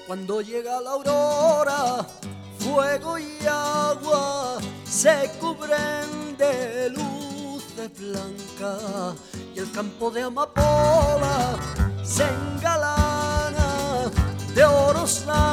Cuando llega la aurora, fuego y agua se cubren de luces blancas y el campo de amapola se engalana de oro